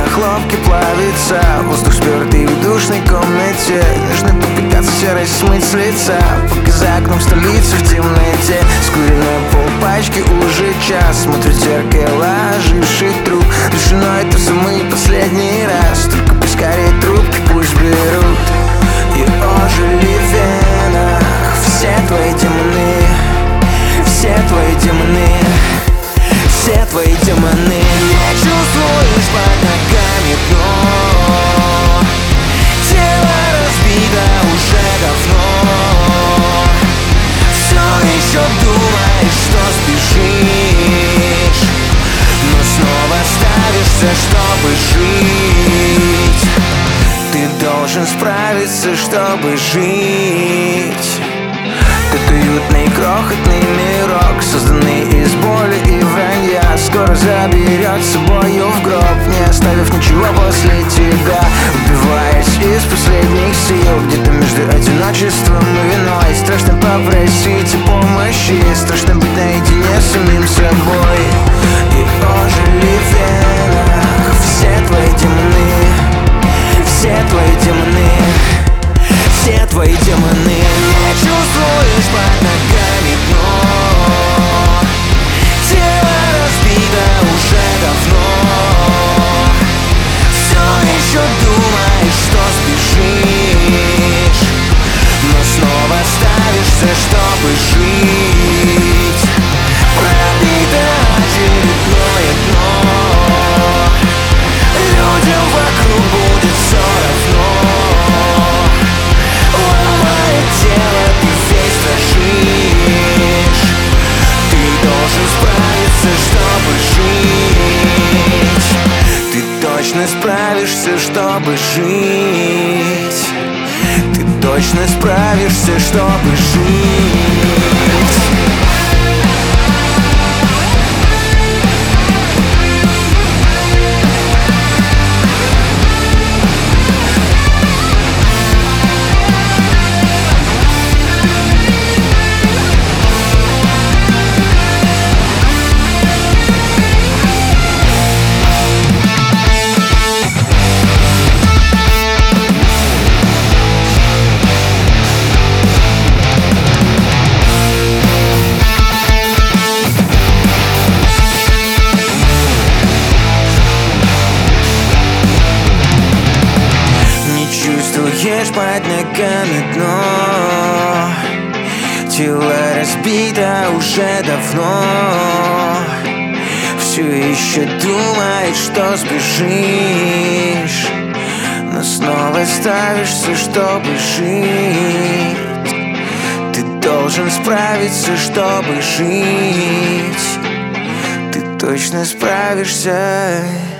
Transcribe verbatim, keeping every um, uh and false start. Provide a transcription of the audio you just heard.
на хлопке плавится. Воздух спёртый в душной комнате. Нужно попытаться серость смыть с лица, пока за окном столица в темноте. Скуренная полпачки уже час. Смотрит в зеркало оживший труп. Решено это в самый последний раз. Только пусть скорее трубки пусть берут. И ожили в венах все твои демоны, все твои демоны, все твои демоны. Не чувствуешь под ногами дно, тело разбито уже давно. Все еще думаешь, что спешишь, но снова ставишься, чтобы жить. Ты должен справиться, чтобы жить. Этот уютный крохотный мирок, созданный из боли и вранья, скоро заберет с собою в гроб, не оставив ничего после тебя. Убиваясь из последних сил, где-то между одиночеством и виной. Страшно попросить о помощи, страшно быть наедине с самим собой. И ожили в венах все твои демоны, все твои демоны, все твои демоны. Не чувствуешь под ногами дно, тело разбито уже давно. Все еще думаешь, что спешишь, но снова ставишься, чтобы жить. Пробито очередное дно, людям вокруг будет все равно. Ломает тело, ты весь дрожишь. Ты должен справиться, чтобы жить. Ты точно справишься, чтобы жить. Ты точно справишься, чтобы жить. Чувствуешь под ногами дно, тело разбито уже давно. Все еще думаешь, что сбежишь, но снова ставишься, чтобы жить. Ты должен справиться, чтобы жить. Ты точно справишься.